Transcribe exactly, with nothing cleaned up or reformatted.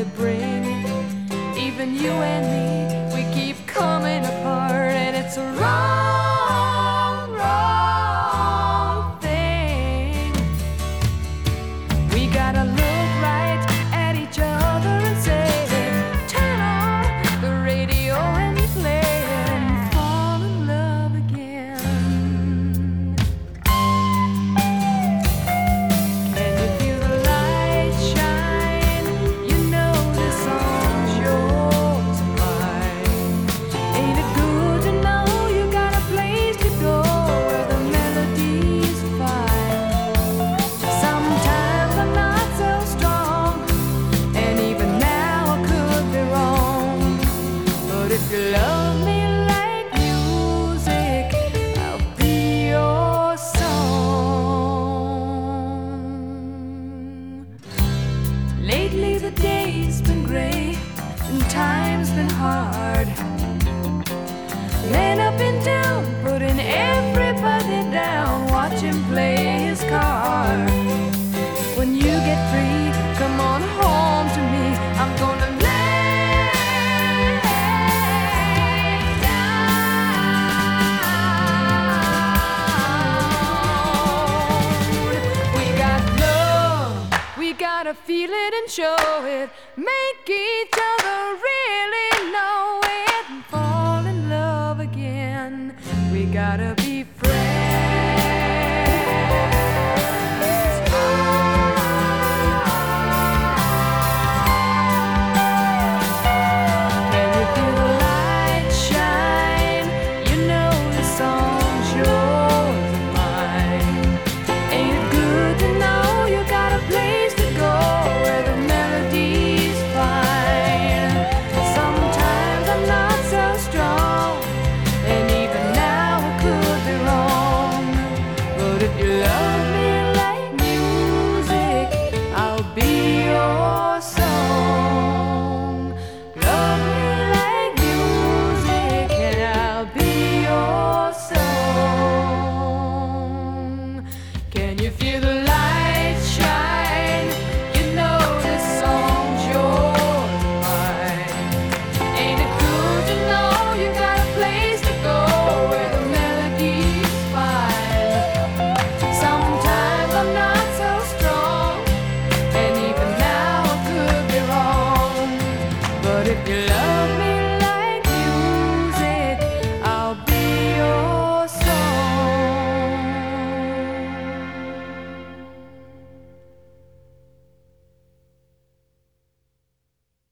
they bring. Even you and me, we keep coming apart, and it's a wrong, wrong thing. We gotta look right at each other and say, turn on the radio and play it and fall in love again. Can you feel the light shine? You know this song's yours and mine. Ain't it good to know you got a place to go where the melody's fine? Sometimes I'm not so strong, and even now I could be wrong. But if you love me like music, I'll be your song. Lately the day's been gray and time's been hard. Laying up in town, putting everybody down, watch him play his card. When you get free, come on home to me. I'm gonna lay down. We got love, we gotta feel it and show it. Make each other really know it and fall in love again. We gotta be friends. Can you feel the light shine? You know the song's yours and mine. Ain't it good to know you got a place to go where the melody's fine? Sometimes I'm not so strong, and even now I could be wrong. But if you love me like music, I'll be your song. Love me like music, and I'll be your song. Can you feel the light shine? You know this song's yours and mine. Ain't it good to know you got a place to go where the melody's fine? Sometimes I'm not so strong, and even now I could be wrong. But if you love